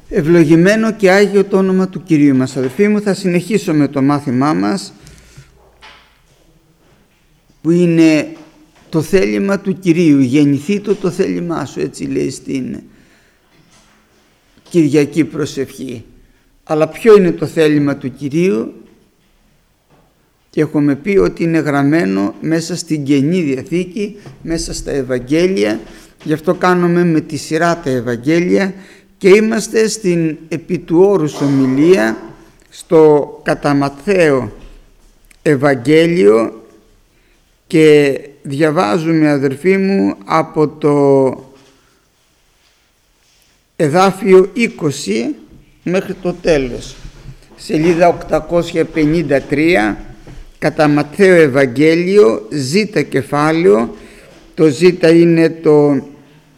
Ευλογημένο και Άγιο το όνομα του Κυρίου μας. Αδελφοί μου, θα συνεχίσω με το μάθημά μας, που είναι το θέλημα του Κυρίου. Γεννηθεί το θέλημά σου, έτσι λέει στην Κυριακή προσευχή. Αλλά ποιο είναι το θέλημα του Κυρίου? Και έχουμε πει ότι είναι γραμμένο μέσα στην Καινή Διαθήκη, μέσα στα Ευαγγέλια. Γι' αυτό κάνουμε με τη σειρά τα Ευαγγέλια και είμαστε στην επί του όρους ομιλία, στο κατά Ματθαίο Ευαγγέλιο, και διαβάζουμε, αδερφοί μου, από το εδάφιο 20 μέχρι το τέλος, σελίδα 853, κατά Ματθαίο Ευαγγέλιο, Ζ κεφάλαιο. Το Ζ είναι το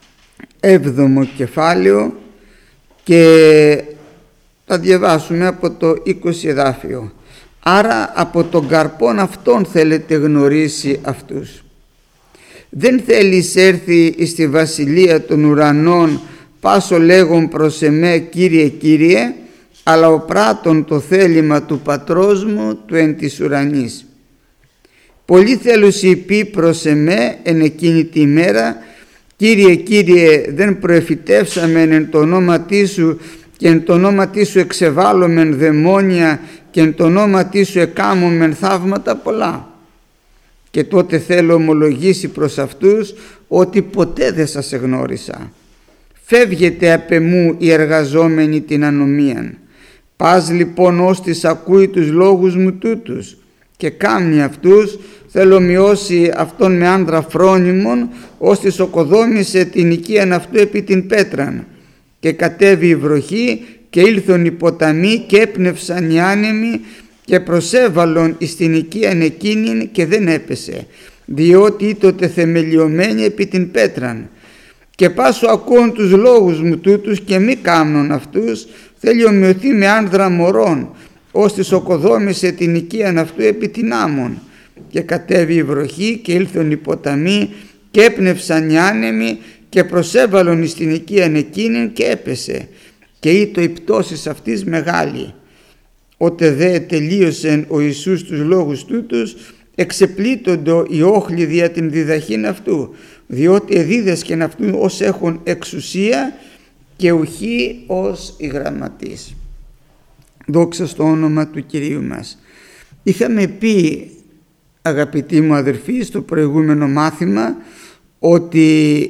7ο κεφάλαιο και θα διαβάσουμε από το 20 εδάφιο. Άρα από τον καρπόν αυτόν θέλετε γνωρίσει αυτούς. Δεν θέλεις έρθει εις τη βασιλεία των ουρανών πάσο λέγον προς εμέ Κύριε Κύριε, αλλά ο πράττων το θέλημα του πατρός μου του εν της ουρανής. Πολλοί θέλουσι πει προς εμέ εν εκείνη τη ημέρα, Κύριε Κύριε, δεν προεφητεύσαμεν εν το ονόματί σου και εν το ονόματί σου εξεβάλλομεν δαιμόνια και εν το ονόματί σου εκάμωμεν θαύματα πολλά? Και τότε θέλω ομολογήσει προς αυτούς ότι ποτέ δεν σας εγνώρισα. Φεύγετε απ' εμού οι εργαζόμενοι την ανομίαν. Πας λοιπόν ώστις ακούει τους λόγους μου τούτους και κάμνει αυτούς, θέλω μειώσει αυτόν με άνδρα φρόνιμον, ώστις οκοδόμησε την οικίαν αυτού επί την πέτραν. Και κατέβη η βροχή και ήλθον οι ποταμοί και έπνευσαν οι άνεμοι και προσέβαλον εις την οικίαν εκείνην και δεν έπεσε, διότι ήτοτε θεμελιωμένη επί την πέτραν. Και πάσο ακούων τους λόγους μου τούτους και μη κάμνον αυτούς, θέλει ομοιωθεί με άνδρα μωρών, ώστις οκοδόμησε την οικίαν αυτού επί την άμμον. Και κατέβη η βροχή και ήλθον οι ποταμοί και έπνευσαν οι άνεμοι και προσέβαλον εις την οικίαν εκείνην και έπεσε. Και ήτο η πτώσης αυτής μεγάλη. Ότε δε τελείωσεν ο Ιησούς τους λόγους τούτους, εξεπλήττοντο οι όχλοι δια την διδαχήν αυτού, διότι εδίδασκεν αυτού ως έχουν εξουσία και ουχή ως οι γραμματείς. Δόξα στο όνομα του Κυρίου μας. Είχαμε πει, αγαπητοί μου αδερφοί, στο προηγούμενο μάθημα ότι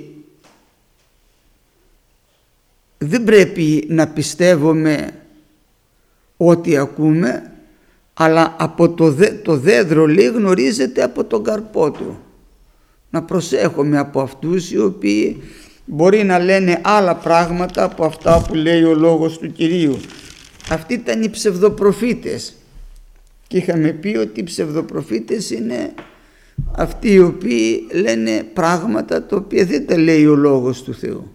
δεν πρέπει να πιστεύουμε ό,τι ακούμε, αλλά από το δέντρο, λέει, γνωρίζεται από τον καρπό του. Να προσέχουμε από αυτούς οι οποίοι μπορεί να λένε άλλα πράγματα από αυτά που λέει ο λόγος του Κυρίου. Αυτοί ήταν οι ψευδοπροφήτες και είχαμε πει ότι οι ψευδοπροφήτες είναι αυτοί οι οποίοι λένε πράγματα τα οποία δεν τα λέει ο λόγος του Θεού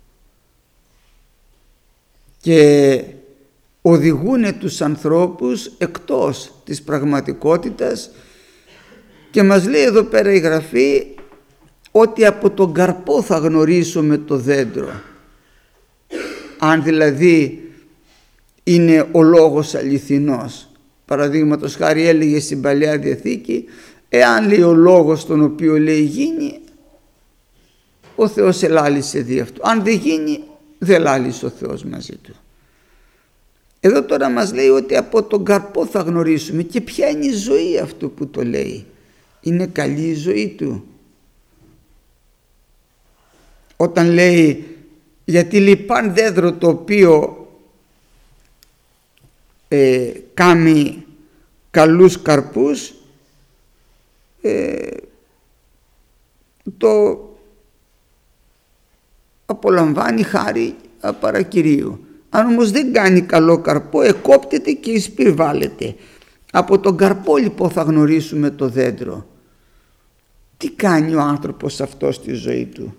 και οδηγούν τους ανθρώπους εκτός της πραγματικότητας. Και μας λέει εδώ πέρα η Γραφή ότι από τον καρπό θα γνωρίσουμε το δέντρο. Αν δηλαδή είναι ο λόγος αληθινός. Παραδείγματος χάρη έλεγε στην Παλαιά Διαθήκη, εάν λέει ο λόγος τον οποίο λέει γίνει, ο Θεός ελάλησε δι' αυτό. Αν δεν γίνει, δεν λάλησε ο Θεός μαζί του. Εδώ τώρα μας λέει ότι από τον καρπό θα γνωρίσουμε. Και ποια είναι η ζωή αυτού που το λέει? Είναι καλή η ζωή του? Όταν λέει, γιατί λέει παν δέντρο το οποίο κάνει καλούς καρπούς, το απολαμβάνει χάρη παρακυρίου. Αν όμως δεν κάνει καλό καρπό, εκόπτεται και εισπυρβάλλεται. Από τον καρπό λοιπόν θα γνωρίσουμε το δέντρο. Τι κάνει ο άνθρωπος αυτό στη ζωή του?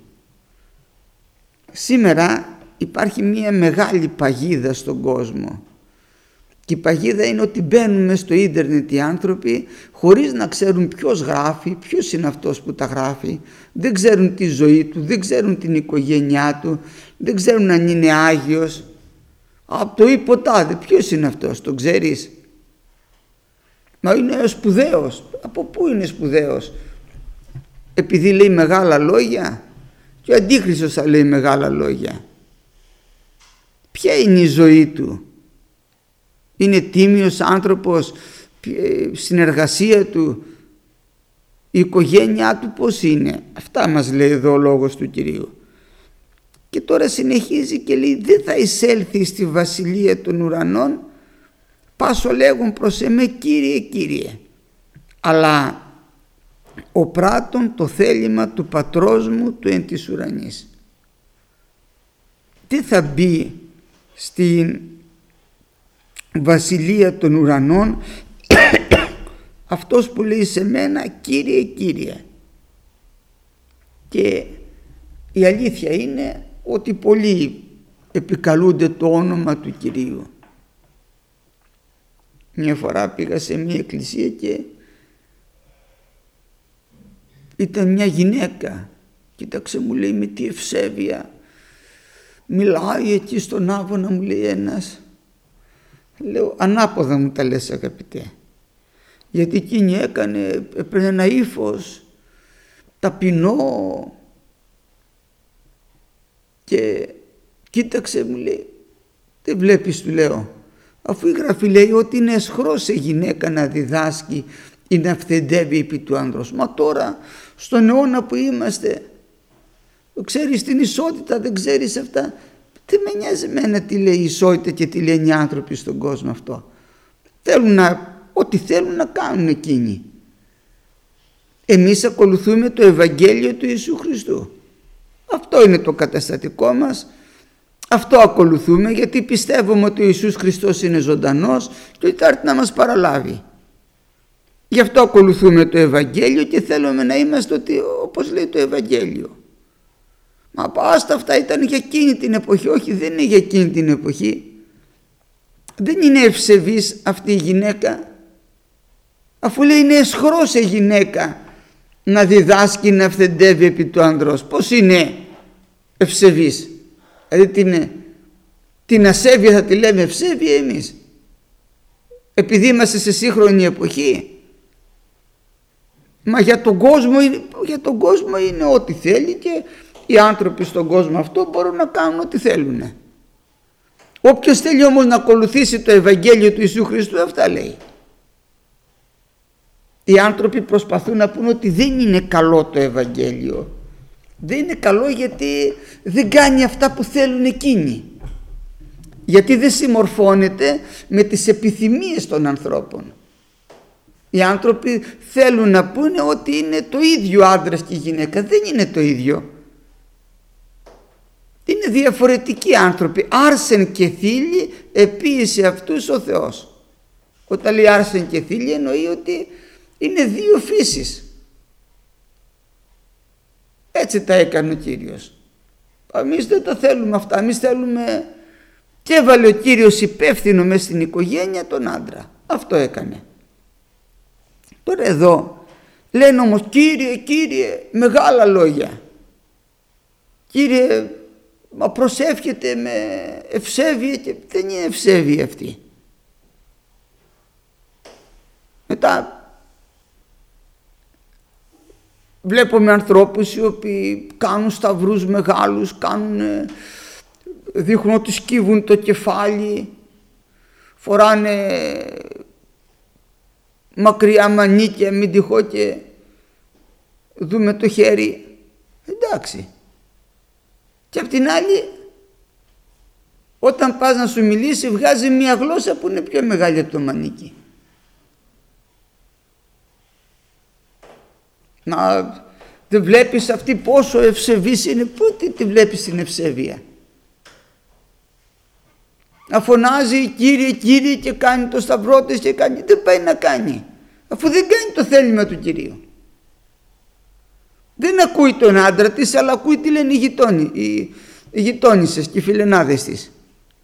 Σήμερα υπάρχει μια μεγάλη παγίδα στον κόσμο. Και η παγίδα είναι ότι μπαίνουν στο ίντερνετ οι άνθρωποι χωρίς να ξέρουν ποιος γράφει, ποιος είναι αυτός που τα γράφει. Δεν ξέρουν τη ζωή του, δεν ξέρουν την οικογένειά του, δεν ξέρουν αν είναι Άγιος. Από το υποτάδε. Ποιος είναι αυτός, τον ξέρεις? Μα είναι σπουδαίος. Από πού είναι σπουδαίος? Επειδή λέει μεγάλα λόγια? Και ο Αντίχριστος θα λέει μεγάλα λόγια. Ποια είναι η ζωή του? Είναι τίμιος άνθρωπος? Συνεργασία του, η οικογένειά του πώς είναι? Αυτά μας λέει εδώ ο λόγος του Κυρίου. Και τώρα συνεχίζει και λέει, δεν θα εισέλθει στη βασιλεία των ουρανών πάσο λέγουν προς εμέ Κύριε, Κύριε, αλλά ο πράττων το θέλημα του πατρός μου του εν της ουρανής. Τι θα μπει στην βασιλεία των ουρανών? Αυτός που λέει σε μένα Κύριε, Κύριε. Και η αλήθεια είναι ότι πολλοί επικαλούνται το όνομα του Κυρίου. Μια φορά πήγα σε μια εκκλησία και ήταν μια γυναίκα. Κοίταξε, μου λέει, με τι ευσέβεια μιλάει εκεί στον Άβωνα, μου λέει ένας. Λέω, ανάποδα μου τα λες αγαπητέ, γιατί εκείνη έπαιρνε ένα ύφος ταπεινό και κοίταξε, μου λέει, δεν βλέπεις, του λέω, αφού η Γραφή λέει ότι είναι αισχρός σε γυναίκα να διδάσκει ή να αυθεντεύει επί του άνδρος. Μα τώρα στον αιώνα που είμαστε, ξέρεις την ισότητα, δεν ξέρεις αυτά? Δεν με νοιάζει εμένα τι λέει η ισότητα και τι λένε οι άνθρωποι στον κόσμο αυτό. Ό,τι θέλουν να κάνουν εκείνοι. Εμείς ακολουθούμε το Ευαγγέλιο του Ιησού Χριστού. Αυτό είναι το καταστατικό μας. Αυτό ακολουθούμε, γιατί πιστεύουμε ότι ο Ιησούς Χριστός είναι ζωντανός και ότι θα έρθει να μας παραλάβει. Γι' αυτό ακολουθούμε το Ευαγγέλιο και θέλουμε να είμαστε όπως λέει το Ευαγγέλιο. Μα άστα, αυτά ήταν για εκείνη την εποχή. Όχι, δεν είναι για εκείνη την εποχή. Δεν είναι ευσεβής αυτή η γυναίκα, αφού λέει είναι αισχρός σε γυναίκα να διδάσκει, να αυθεντεύει επί του ανδρός. Πώς είναι ευσεβής? Δηλαδή την ασέβεια θα τη λέμε ευσέβεια εμείς, επειδή είμαστε σε σύγχρονη εποχή? Μα για τον κόσμο είναι ό,τι θέλει και οι άνθρωποι στον κόσμο αυτό μπορούν να κάνουν ό,τι θέλουν. Όποιος θέλει όμως να ακολουθήσει το Ευαγγέλιο του Ιησού Χριστού, αυτά λέει. Οι άνθρωποι προσπαθούν να πούν ότι δεν είναι καλό το Ευαγγέλιο. Δεν είναι καλό γιατί δεν κάνει αυτά που θέλουν εκείνοι. Γιατί δεν συμμορφώνεται με τις επιθυμίες των ανθρώπων. Οι άνθρωποι θέλουν να πούνε ότι είναι το ίδιο άντρας και γυναίκα. Δεν είναι το ίδιο. Είναι διαφορετικοί άνθρωποι. Άρσεν και θήλη επίησε αυτούς ο Θεός. Όταν λέει άρσεν και θήλη εννοεί ότι είναι δύο φύσεις. Έτσι τα έκανε ο Κύριος. Εμείς δεν τα θέλουμε αυτά. Εμείς θέλουμε, και έβαλε ο Κύριος υπεύθυνο μέσα στην οικογένεια τον άντρα. Αυτό έκανε. Τώρα εδώ λένε όμως Κύριε, Κύριε, μεγάλα λόγια. Κύριε, μα προσεύχεται με ευσέβεια, και δεν είναι ευσέβεια αυτή. Μετά βλέπουμε ανθρώπους οι οποίοι κάνουν σταυρούς μεγάλους, δείχνουν ότι σκύβουν το κεφάλι, φοράνε μακριά μανίκια, μην τυχώ και δούμε το χέρι. Εντάξει. Και απ' την άλλη, όταν πας να σου μιλήσει, βγάζει μια γλώσσα που είναι πιο μεγάλη από το μανίκι. Να δεν βλέπεις αυτή πόσο ευσεβής είναι? Πότε τη βλέπεις την ευσέβεια? Να φωνάζει Κύριε, Κύριε και κάνει το σταυρό της και κάνει, δεν πάει να κάνει, αφού δεν κάνει το θέλημα του Κυρίου. Δεν ακούει τον άντρα της, αλλά ακούει τι λένε οι γειτόνισσες και οι φιλενάδες της.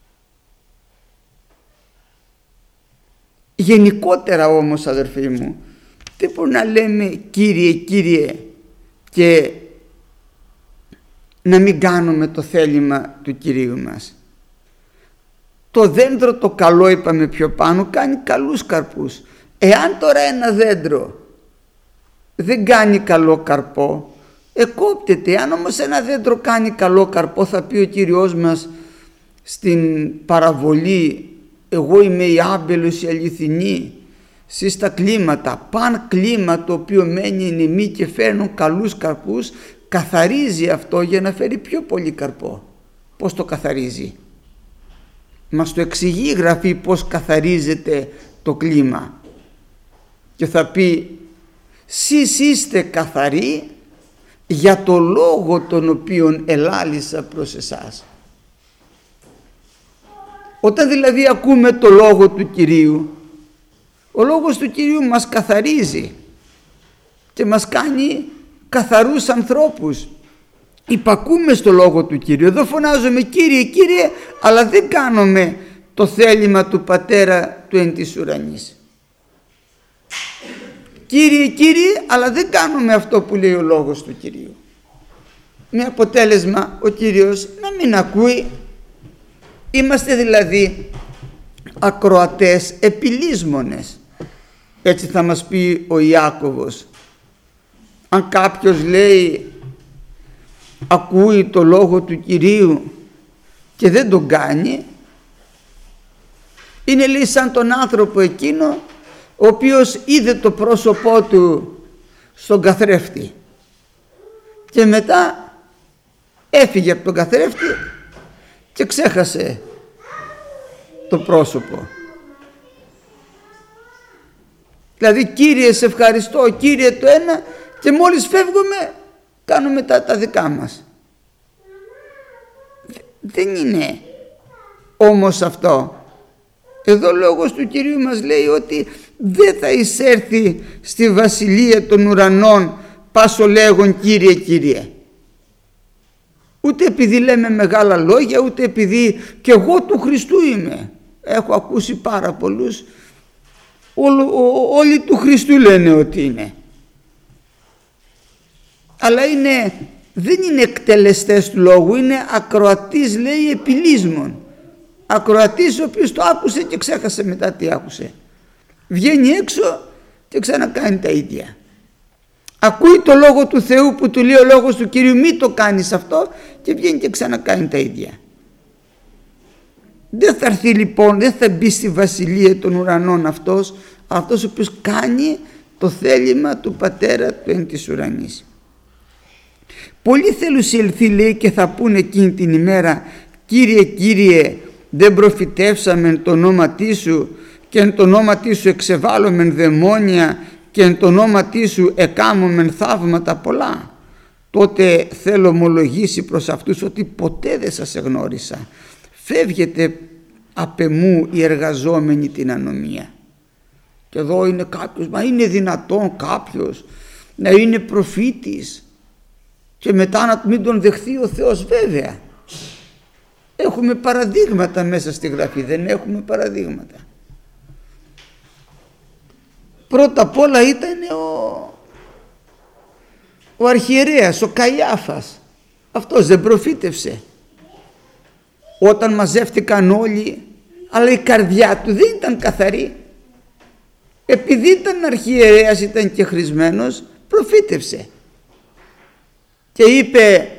Γενικότερα όμως, αδερφοί μου, δεν μπορεί να λέμε Κύριε, Κύριε και να μην κάνουμε το θέλημα του Κυρίου μας. το δέντρο το καλό, είπαμε πιο πάνω, κάνει καλούς καρπούς. Εάν τώρα ένα δέντρο δεν κάνει καλό καρπό, εκόπτεται. Αν όμως ένα δέντρο κάνει καλό καρπό, θα πει ο Κύριος μας στην παραβολή, εγώ είμαι η άμπελος η αληθινή, σεις τα κλίματα, παν κλίμα το οποίο μένει εν εμεί και φέρνουν καλούς καρπούς, καθαρίζει αυτό για να φέρει πιο πολύ καρπό. Πώς το καθαρίζει? Μας το εξηγεί η Γραφή πώς καθαρίζεται το κλίμα, και θα πει σεις είστε καθαροί για το λόγο τον οποίον ελάλησα προς εσάς. Όταν δηλαδή ακούμε το λόγο του Κυρίου, ο λόγος του Κυρίου μας καθαρίζει και μας κάνει καθαρούς ανθρώπους. Υπακούμε στο λόγο του Κυρίου. Εδώ φωνάζουμε Κύριε, Κύριε, αλλά δεν κάνουμε το θέλημα του Πατέρα του εν της ουρανής. Κύριε, Κύριε, αλλά δεν κάνουμε αυτό που λέει ο λόγος του Κυρίου. Με αποτέλεσμα ο Κύριος να μην ακούει. Είμαστε δηλαδή ακροατές επιλύσμονες. Έτσι θα μας πει ο Ιάκωβος. Αν κάποιος λέει ακούει το λόγο του Κυρίου και δεν τον κάνει, είναι λέει σαν τον άνθρωπο εκείνο ο οποίος είδε το πρόσωπό του στον καθρέφτη και μετά έφυγε από τον καθρέφτη και ξέχασε το πρόσωπο. Δηλαδή Κύριε σε ευχαριστώ, Κύριε το ένα, και μόλις φεύγουμε κάνουμε τα δικά μας. Δεν είναι όμως αυτό. Εδώ λόγος του Κυρίου μας λέει ότι δεν θα εισέρθει στη βασιλεία των ουρανών πάσο λέγον Κύριε, Κύριε. Ούτε επειδή λέμε μεγάλα λόγια, ούτε επειδή και εγώ του Χριστού είμαι. Έχω ακούσει πάρα πολλούς, όλοι του Χριστού λένε ότι είναι. Αλλά δεν είναι εκτελεστές του λόγου, είναι ακροατής λέει επιλύσμων. Ακροατής ο οποίος το άκουσε και ξέχασε μετά τι άκουσε. Βγαίνει έξω και ξανακάνει τα ίδια. Ακούει το λόγο του Θεού που του λέει ο λόγος του Κυρίου μη το κάνεις αυτό, και βγαίνει και ξανακάνει τα ίδια. Δεν θα έρθει λοιπόν, δεν θα μπει στη βασιλεία των ουρανών αυτός ο οποίος κάνει το θέλημα του Πατέρα του εν της ουρανής. Πολλοί θελουσιελθεί λέει και θα πούνε εκείνη την ημέρα Κύριε, Κύριε, δεν προφητεύσαμεν το όνομα Σου και εν το όνομα Σου εξεβάλλομεν δαιμόνια και εν το όνομα Σου εκάμωμεν θαύματα πολλά. Τότε θέλω ομολογήσει προς αυτούς ότι ποτέ δεν σας εγνώρισα. Φεύγετε απ' εμού οι εργαζόμενοι την ανομία. Και εδώ είναι κάποιος, μα είναι δυνατόν κάποιος να είναι προφήτης και μετά να μην τον δεχθεί ο Θεός? Βέβαια. Έχουμε παραδείγματα μέσα στη Γραφή, δεν έχουμε παραδείγματα. Πρώτα απ' όλα ήταν ο αρχιερέας, ο Καϊάφας. Αυτός δεν προφήτευσε όταν μαζεύτηκαν όλοι, αλλά η καρδιά του δεν ήταν καθαρή. Επειδή ήταν αρχιερέας, ήταν και χρησμένος, προφήτευσε και είπε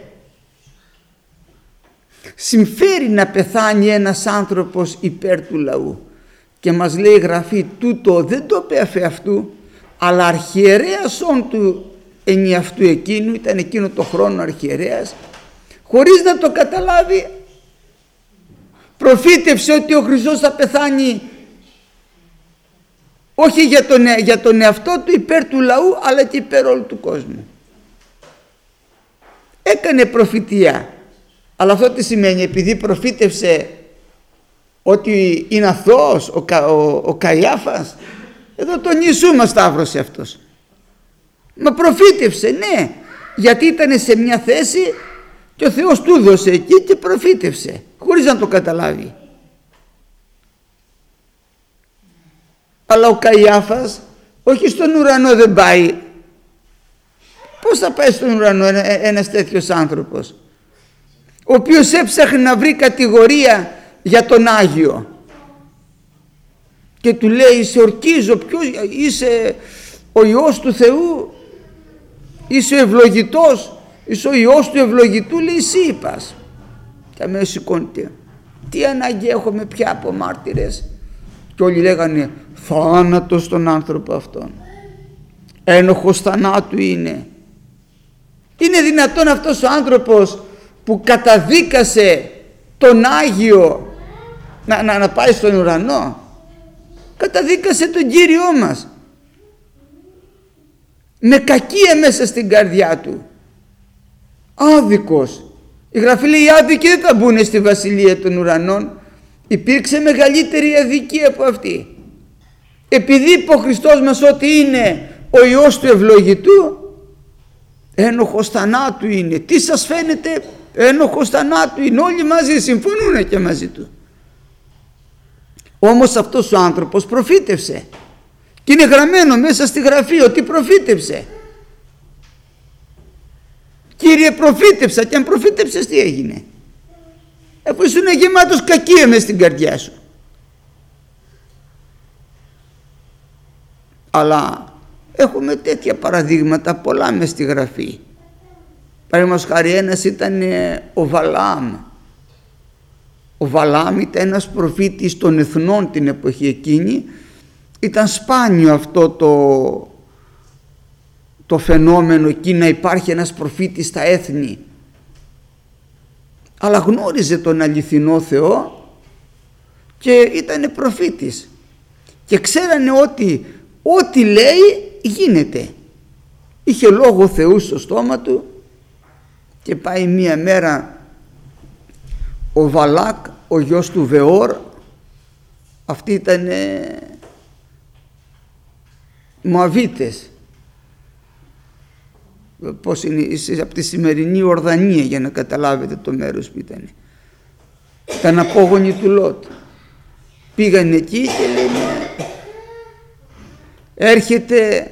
συμφέρει να πεθάνει ένας άνθρωπος υπέρ του λαού. Και μας λέει η Γραφή τούτο δεν το είπε αφ' αυτού, αλλά αρχιερέας όν του ενιαυτού εκείνου, ήταν εκείνο το χρόνο αρχιερέας, χωρίς να το καταλάβει προφήτευσε ότι ο Χριστός θα πεθάνει όχι για τον εαυτό του υπέρ του λαού, αλλά και υπέρ όλου του κόσμου. Έκανε προφητεία, αλλά αυτό τι σημαίνει? Επειδή προφήτευσε ότι είναι αθώος ο Καϊάφας, εδώ τον Ιησού μας σταύρωσε αυτός. Μα προφήτευσε, ναι, γιατί ήταν σε μια θέση και ο Θεός του έδωσε εκεί και προφήτευσε χωρίς να το καταλάβει. Αλλά ο Καϊάφας όχι στον ουρανό δεν πάει. Πώς θα πάει στον ουρανό ένας τέτοιος άνθρωπος, ο οποίος έψαχνε να βρει κατηγορία για τον Άγιο και του λέει σε ορκίζω, ποιος είσαι, ο Υιός του Θεού, είσαι ο ευλογητός, είσαι ο Υιός του ευλογητού, λέει εσύ είπας. Και αμέσως σηκώνεται, τι ανάγκη έχουμε πια από μάρτυρες? Και όλοι λέγανε θάνατος στον άνθρωπο αυτόν, ένοχος θανάτου είναι. Είναι δυνατόν αυτός ο άνθρωπος που καταδίκασε τον Άγιο να πάει στον ουρανό? Καταδίκασε τον Κύριό μας με κακία μέσα στην καρδιά του, άδικος. Η Γραφή λέει οι άδικοι δεν θα μπουν στη βασιλεία των ουρανών. Υπήρξε μεγαλύτερη αδικία από αυτή. Επειδή είπε ο Χριστός μας ότι είναι ο Υιός του ευλογητού, ένοχος θανάτου είναι. Τι σας φαίνεται? Ένοχος θανάτου είναι. Όλοι μαζί συμφωνούν και μαζί του. Όμως αυτός ο άνθρωπος προφήτευσε και είναι γραμμένο μέσα στη Γραφή ότι προφήτευσε. Κύριε, προφήτευσα. Και αν προφήτεψες, τι έγινε? Αφού ήσουν γεμάτος κακία μες στην καρδιά σου. Αλλά έχουμε τέτοια παραδείγματα πολλά μες στη Γραφή. Παραδείγματος χάρη, ένας ήταν ο Βαλάμ. Ο Βαλάμ ήταν ένας προφήτης των εθνών την εποχή εκείνη. Ήταν σπάνιο αυτό το φαινόμενο εκεί, να υπάρχει ένας προφήτης στα έθνη. Αλλά γνώριζε τον αληθινό Θεό και ήταν προφήτης. Και ξέρανε ότι ό,τι λέει γίνεται. Είχε λόγο Θεού στο στόμα του. Και πάει μία μέρα ο Βαλάκ, ο γιος του Βεόρ, αυτοί ήταν Μωαβίτες, πώς είναι, από τη σημερινή Ορδανία, για να καταλάβετε το μέρος που ήταν. Ήταν απόγονοι του Λότ. Πήγαν εκεί και λένε έρχεται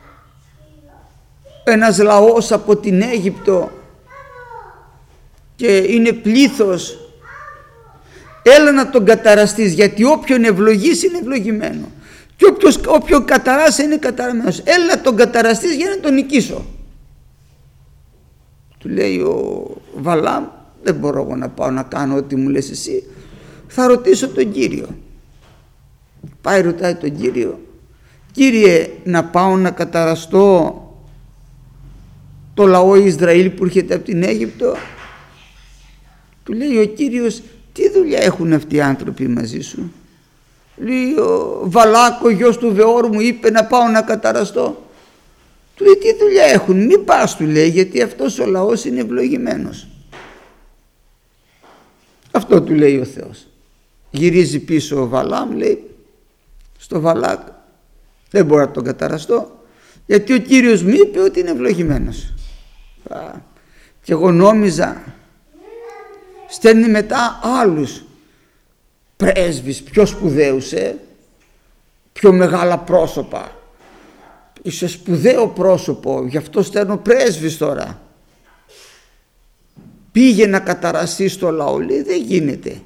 ένας λαός από την Αίγυπτο και είναι πλήθος, έλα να τον καταραστείς, γιατί όποιον ευλογείς είναι ευλογημένο και όποιον καταράσει είναι καταραμένος. Έλα να τον καταραστείς για να τον νικήσω. Του λέει ο Βαλάμ, δεν μπορώ εγώ να πάω να κάνω ό,τι μου λες εσύ, θα ρωτήσω τον Κύριο. Πάει ρωτάει τον Κύριο, Κύριε, να πάω να καταραστώ το λαό Ισραήλ που έρχεται από την Αίγυπτο? Του λέει ο Κύριος, τι δουλειά έχουν αυτοί οι άνθρωποι μαζί σου? Λέει ο Βαλάκ, ο γιος του Βεόρ μου είπε να πάω να καταραστώ. Του λέει, τι δουλειά έχουν? Μην πας, του λέει, γιατί αυτός ο λαός είναι ευλογημένος. Αυτό του λέει ο Θεός. Γυρίζει πίσω ο Βαλάμ, λέει στο Βαλάκ, δεν μπορώ να τον καταραστώ, γιατί ο Κύριος μου είπε ότι είναι ευλογημένος. Και εγώ νόμιζα στέλνει μετά άλλους πρέσβεις πιο σπουδαίους, πιο μεγάλα πρόσωπα. Είσαι σπουδαίο πρόσωπο, γι' αυτό στέλνω πρέσβεις τώρα. Πήγε να καταραστεί στο λαό. Λέει, δεν γίνεται.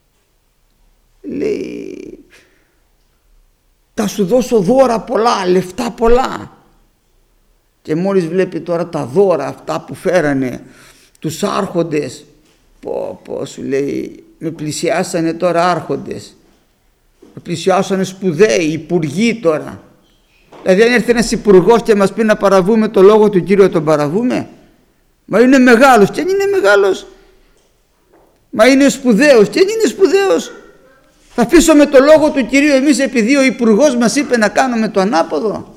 Λέει, θα σου δώσω δώρα πολλά, λεφτά πολλά. Και μόλις βλέπει τώρα τα δώρα αυτά που φέρανε τους άρχοντες, σου λέει, με πλησιάσανε τώρα άρχοντες, με πλησιάσανε σπουδαίοι, υπουργοί τώρα. Δηλαδή αν έρθει ένας υπουργός και μας πει να παραβούμε το λόγο του Κύριου, τον παραβούμε? Μα είναι μεγάλος. Και αν είναι μεγάλος? Μα είναι σπουδαίος. Και αν είναι σπουδαίος? Θα αφήσουμε το λόγο του Κυρίου εμείς επειδή ο υπουργός μας είπε να κάνουμε το ανάποδο?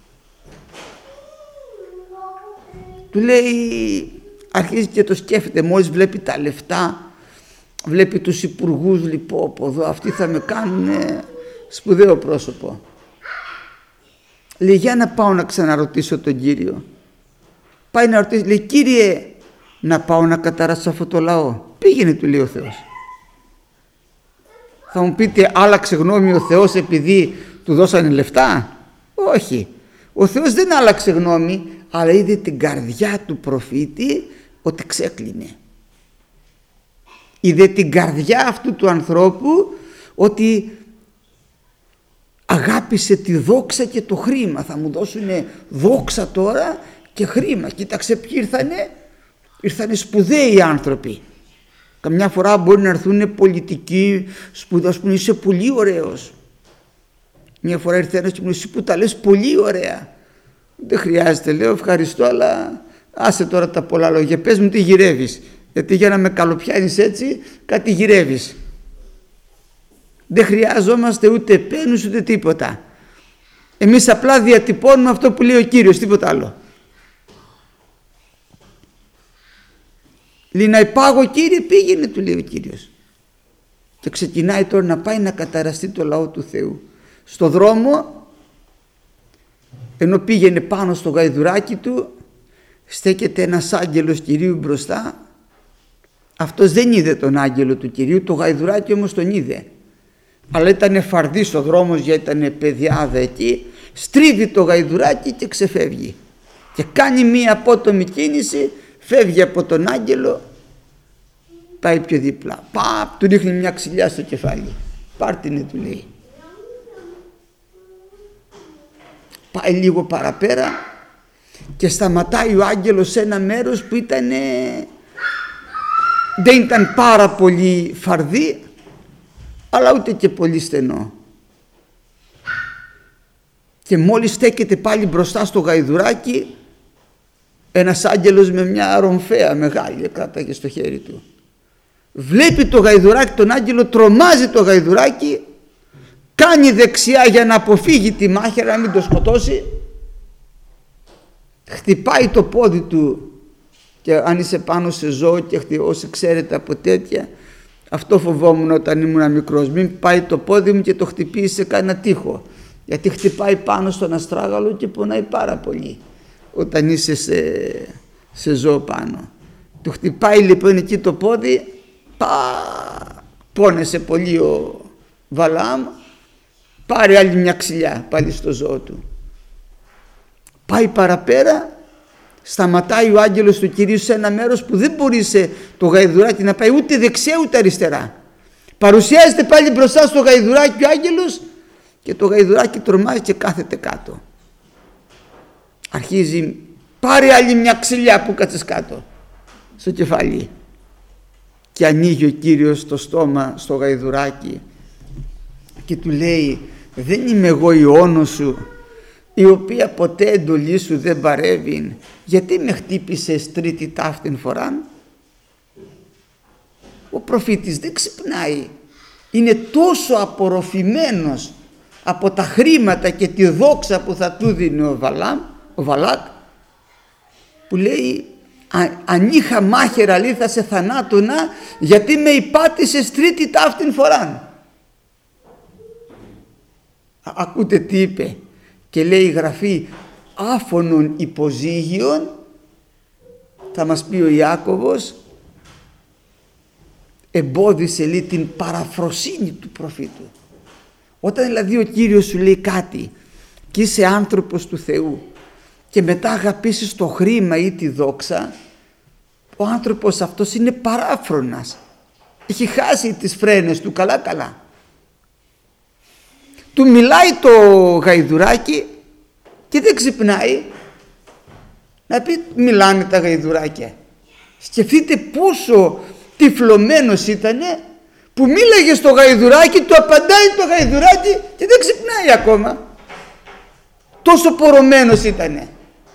Του λέει, αρχίζει και το σκέφτεται, μόλις βλέπει τα λεφτά, βλέπει τους υπουργούς, λοιπόν από εδώ, αυτοί θα με κάνουν σπουδαίο πρόσωπο. Λέει, για να πάω να ξαναρωτήσω τον Κύριο. Πάει να ρωτήσει, λέει, Κύριε, να πάω να καταράσω αυτό το λαό? Πήγαινε, του λέει ο Θεός. Θα μου πείτε, άλλαξε γνώμη ο Θεός επειδή του δώσανε λεφτά? Όχι. Ο Θεός δεν άλλαξε γνώμη, αλλά είδε την καρδιά του προφήτη ότι ξέκλεινε. είδε την καρδιά αυτού του ανθρώπου, ότι αγάπησε τη δόξα και το χρήμα. Θα μου δώσουνε δόξα τώρα και χρήμα. Κοίταξε ποιοι ήρθανε. Ήρθανε σπουδαίοι άνθρωποι. Καμιά φορά μπορεί να έρθουν πολιτικοί σπουδαίοι, ας πούμε, είσαι πολύ ωραίος. Μια φορά ήρθε ένας και μου λέει, εσύ που τα λες πολύ ωραία. Δεν χρειάζεται, λέω, ευχαριστώ, αλλά άσε τώρα τα πολλά λόγια, πες μου τι γυρεύεις, γιατί για να με καλοπιάνεις έτσι κάτι γυρεύεις. Δεν χρειάζομαστε ούτε πένους ούτε τίποτα. Εμείς απλά διατυπώνουμε αυτό που λέει ο Κύριος, τίποτα άλλο. Λέει, να υπάγω, Κύριε, πήγαινε, του λέει ο Κύριος. Και ξεκινάει τώρα να πάει να καταραστεί το λαό του Θεού. Στο δρόμο, ενώ πήγαινε πάνω στο γαϊδουράκι του, στέκεται ένας άγγελος Κυρίου μπροστά. Αυτός δεν είδε τον άγγελο του Κυρίου, το γαϊδουράκι όμως τον είδε. Αλλά ήταν φαρδής ο δρόμος, γιατί ήταν παιδιάδα εκεί. Στρίβει το γαϊδουράκι και ξεφεύγει. Και κάνει μία απότομη κίνηση, φεύγει από τον άγγελο, πάει πιο δίπλα. Παπ, του ρίχνει μια ξυλιά στο κεφάλι. Πάρτινε, του λέει. Πάει λίγο παραπέρα και σταματάει ο άγγελος σε ένα μέρος που δεν ήταν πάρα πολύ φαρδί, αλλά ούτε και πολύ στενό. Και μόλις στέκεται πάλι μπροστά στο γαϊδουράκι, ένας άγγελος με μια ρομφαία μεγάλη κράταγε στο χέρι του. Βλέπει το γαϊδουράκι τον άγγελο, τρομάζει το γαϊδουράκι, κάνει δεξιά για να αποφύγει τη μάχαιρα, να μην το σκοτώσει, χτυπάει το πόδι του. Και αν είσαι πάνω σε ζώο και όσοι ξέρετε από τέτοια, αυτό φοβόμουν όταν ήμουν μικρός, μην πάει το πόδι μου και το χτυπήσει σε κανένα τοίχο, γιατί χτυπάει πάνω στον αστράγαλο και πονάει πάρα πολύ όταν είσαι σε ζώο πάνω. Του χτυπάει λοιπόν εκεί το πόδι, πόνεσε πολύ ο Βαλάμ, πάρει άλλη μια ξυλιά πάλι στο ζώο του. Πάει παραπέρα, σταματάει ο άγγελος του Κυρίου σε ένα μέρος που δεν μπορεί το γαϊδουράκι να πάει ούτε δεξιά ούτε αριστερά. Παρουσιάζεται πάλι μπροστά στο γαϊδουράκι ο άγγελος και το γαϊδουράκι τρομάζει και κάθεται κάτω. Αρχίζει, πάρει άλλη μια ξυλιά που κάτσε κάτω στο κεφάλι. Και ανοίγει ο Κύριος το στόμα στο γαϊδουράκι και του λέει, δεν είμαι εγώ η όνος σου, η οποία ποτέ εντολή σου δεν παρεύει, γιατί με χτύπησες τρίτη ταύτην φοράν? Ο προφήτης δεν ξυπνάει, είναι τόσο απορροφημένος από τα χρήματα και τη δόξα που θα του δίνει ο Βαλάκ, που λέει, αν είχα μάχαιρα λέει θα σε θανάτωνα, γιατί με υπάτησες τρίτη ταύτην φοράν. Ακούτε τι είπε, και λέει η Γραφή, άφωνον υποζύγιον, θα μας πει ο Ιάκωβος, εμπόδισε λέει την παραφροσύνη του προφήτου. Όταν δηλαδή ο Κύριος σου λέει κάτι και είσαι άνθρωπος του Θεού και μετά αγαπήσεις το χρήμα ή τη δόξα, ο άνθρωπος αυτός είναι παράφρονας, έχει χάσει τις φρένες του καλά. Του μιλάει το γαϊδουράκι και δεν ξυπνάει. Να πει, μιλάνε τα γαϊδουράκια. Σκεφτείτε πόσο τυφλωμένος ήτανε που μίλαγε στο γαϊδουράκι, του απαντάει το γαϊδουράκι και δεν ξυπνάει ακόμα. Τόσο πορωμένος ήτανε.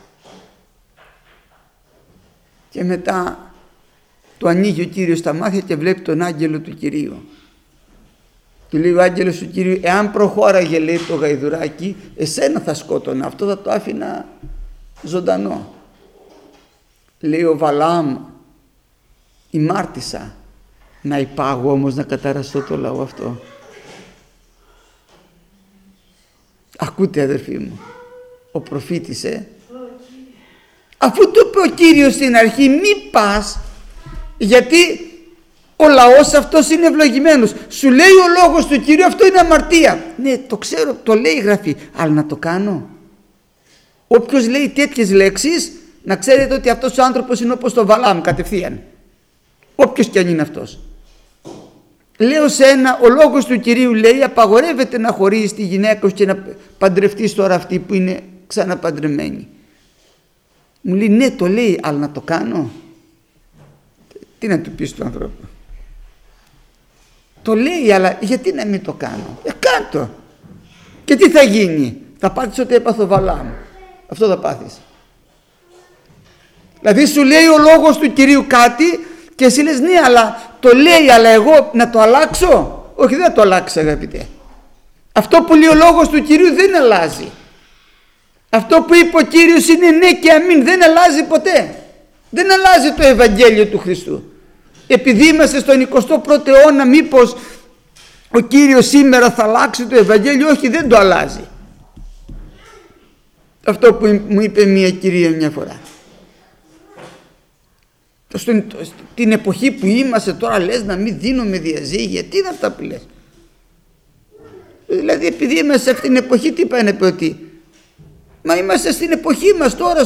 Και μετά του ανοίγει ο Κύριος τα μάτια και βλέπει τον άγγελο του Κυρίου. Του λέει ο άγγελος του Κυρίου, εάν προχώραγε λέει το γαϊδουράκι, εσένα θα σκότωνα, αυτό θα το άφηνα ζωντανό. Λέει ο Βαλάμ, ημάρτησα να υπάγω όμως να καταραστώ το λαό αυτό. Ακούτε αδερφοί μου, ο προφήτης αφού του είπε ο Κύριος στην αρχή, μη πας, γιατί ο λαός αυτός είναι ευλογημένος. Σου λέει ο λόγος του Κυρίου, αυτό είναι αμαρτία. Ναι, το ξέρω, το λέει η Γραφή, αλλά να το κάνω? Όποιος λέει τέτοιες λέξεις, να ξέρετε ότι αυτός ο άνθρωπος είναι όπως το Βαλάμ κατευθείαν. Όποιος κι αν είναι αυτός. Λέω σένα, ο λόγος του Κυρίου λέει, απαγορεύεται να χωρίζεις τη γυναίκα σου και να παντρευτείς τώρα αυτή που είναι ξαναπαντρεμένη. Μου λέει, ναι το λέει, αλλά να το κάνω? Τι να του πεις του ανθρώπου? Το λέει, αλλά γιατί να μην το κάνω? Κάντο. Και τι θα γίνει? Θα πάθεις ότι έπαθε ο Βαλάμ. Αυτό θα πάθεις. Δηλαδή σου λέει ο λόγος του Κυρίου κάτι και εσύ λες ναι, αλλά το λέει, αλλά εγώ να το αλλάξω? Όχι, δεν θα το αλλάξει, αγαπητέ. Αυτό που λέει ο λόγος του Κυρίου δεν αλλάζει. Αυτό που είπε ο Κύριος είναι ναι και αμήν, δεν αλλάζει ποτέ. Δεν αλλάζει το Ευαγγέλιο του Χριστού. Επειδή είμαστε στον 21ο αιώνα, μήπως ο Κύριος σήμερα θα αλλάξει το Ευαγγέλιο? Όχι, δεν το αλλάζει. Αυτό που μου είπε μια κυρία μια φορά. Την εποχή που είμαστε τώρα λες να μην δίνουμε διαζύγια? Τι είναι αυτά που λες? Δηλαδή επειδή είμαστε σε αυτήν την εποχή, τι πάει να πει ότι? Μα είμαστε στην εποχή μας τώρα,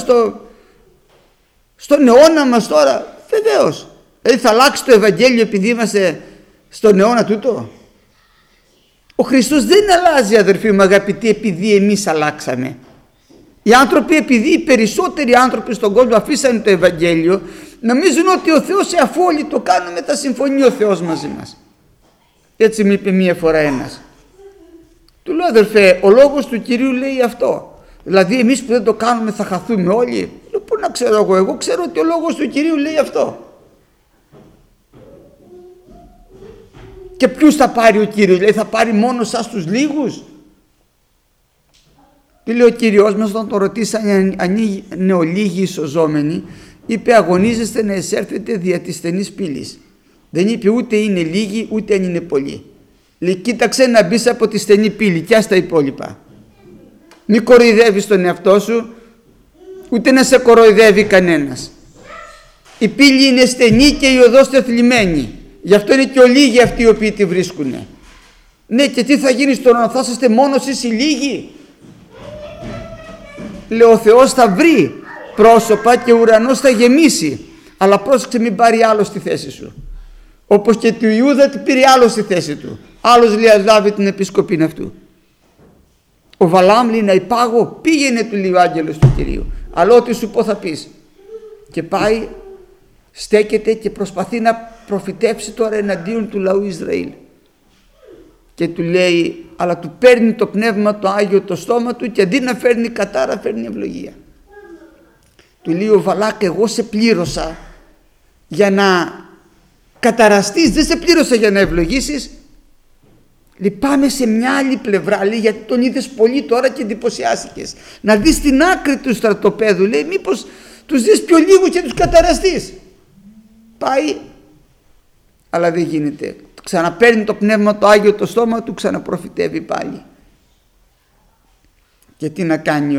στον αιώνα μας τώρα. Βεβαίως. Δηλαδή θα αλλάξει το Ευαγγέλιο επειδή είμαστε στον αιώνα τούτο? Ο Χριστός δεν αλλάζει, αδερφοί μου αγαπητοί, επειδή εμείς αλλάξαμε. Οι άνθρωποι, επειδή οι περισσότεροι άνθρωποι στον κόσμο αφήσανε το Ευαγγέλιο, νομίζουν ότι ο Θεός, αφού όλοι το κάνουμε, θα συμφωνεί ο Θεός μαζί μας. Έτσι μου είπε μία φορά ένας. Του λέω, αδερφέ, ο λόγος του Κυρίου λέει αυτό. Δηλαδή εμείς που δεν το κάνουμε θα χαθούμε όλοι? Λέω, πού να ξέρω εγώ ξέρω ότι ο λόγος του Κυρίου λέει αυτό. Και ποιους θα πάρει ο Κύριος? Δηλαδή θα πάρει μόνο σας τους λίγους? Τι λέει ο Κύριος μας όταν τον ρωτήσανε αν είναι ολίγοι οι σωζόμενοι? Είπε, αγωνίζεστε να εισέρθετε δια της στενής πύλης. Δεν είπε ούτε είναι λίγοι ούτε αν είναι πολλοί. Λέει, κοίταξε να μπεις από τη στενή πύλη και ας τα υπόλοιπα. Μη κοροϊδεύεις τον εαυτό σου, ούτε να σε κοροϊδεύει κανένας. Η πύλη είναι στενή και η οδός τεθλιμμένη. Γι' αυτό είναι και ολίγοι αυτοί οι οποίοι τη βρίσκουνε. Ναι, και τι θα γίνει στον αιώνα? Θα είσαστε μόνο εσείς οι λίγοι? Λέω, ο Θεός θα βρει πρόσωπα και ο ουρανός θα γεμίσει. Αλλά πρόσεξε, μην πάρει άλλο στη θέση σου. Όπως και του Ιούδα την πήρε άλλο στη θέση του. Άλλος λέει, λάβει την επισκοπήν αυτού. Ο Βαλάμ λέει, να υπάγω? Πήγαινε, του λέει ο άγγελος του Κυρίου, αλλά ό,τι σου πω θα πεις. Και πάει, στέκεται και προσπαθεί να προφητεύσει τώρα εναντίον του λαού Ισραήλ. Και του λέει, αλλά του παίρνει το πνεύμα το Άγιο το στόμα του και αντί να φέρνει κατάρα φέρνει ευλογία. Του λέει ο Βαλάκ, εγώ σε πλήρωσα για να καταραστείς, δεν σε πλήρωσα για να ευλογήσεις. Λέει, πάμε σε μια άλλη πλευρά, λέει, γιατί τον είδες πολύ τώρα και εντυπωσιάστηκες. Να δεις την άκρη του στρατοπέδου, λέει, μήπως τους δεις πιο λίγο και τους καταραστείς. Πάει, αλλά δεν γίνεται. Ξαναπαίρνει το πνεύμα το Άγιο το στόμα του, ξαναπροφητεύει πάλι. Και τι να κάνει